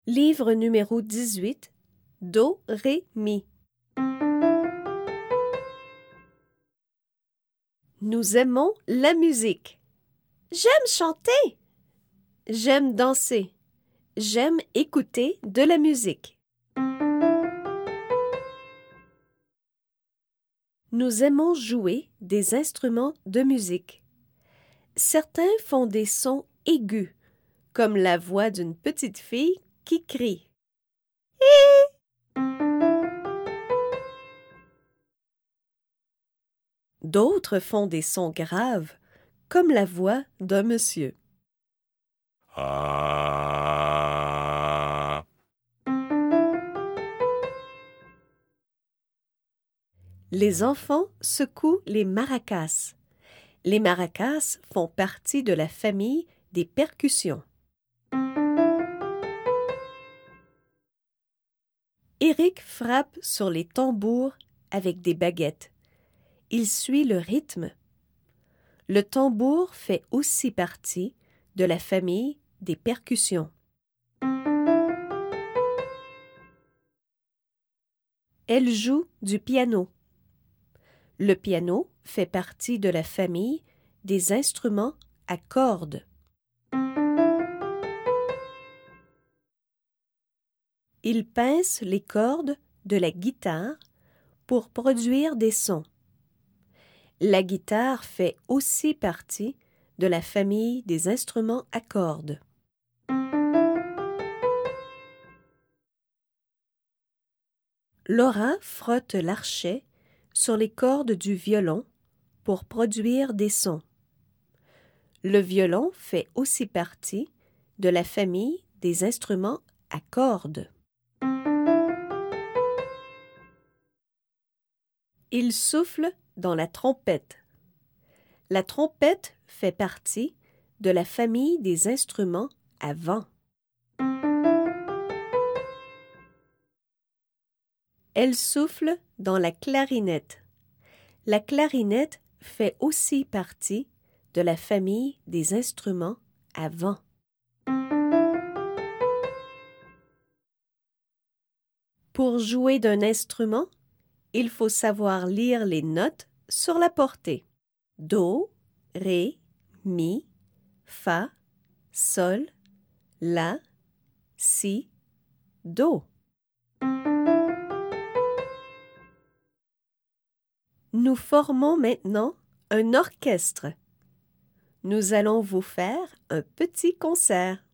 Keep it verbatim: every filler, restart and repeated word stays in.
Livre numéro dix-huit, Do, Ré, Mi. Nous aimons la musique. J'aime chanter. J'aime danser. J'aime écouter de la musique. Nous aimons jouer des instruments de musique. Certains font des sons aigus, comme la voix d'une petite fille qui crie. D'autres font des sons graves, comme la voix d'un monsieur. Ah. Les enfants secouent les maracas. Les maracas font partie de la famille des percussions. Éric frappe sur les tambours avec des baguettes. Il suit le rythme. Le tambour fait aussi partie de la famille des percussions. Elle joue du piano. Le piano fait partie de la famille des instruments à cordes. Il pince les cordes de la guitare pour produire des sons. La guitare fait aussi partie de la famille des instruments à cordes. Laura frotte l'archet sur les cordes du violon pour produire des sons. Le violon fait aussi partie de la famille des instruments à cordes. Il souffle dans la trompette. La trompette fait partie de la famille des instruments à vent. Elle souffle dans la clarinette. La clarinette fait aussi partie de la famille des instruments à vent. Pour jouer d'un instrument, il faut savoir lire les notes sur la portée. Do, Ré, Mi, Fa, Sol, La, Si, Do. Nous formons maintenant un orchestre. Nous allons vous faire un petit concert.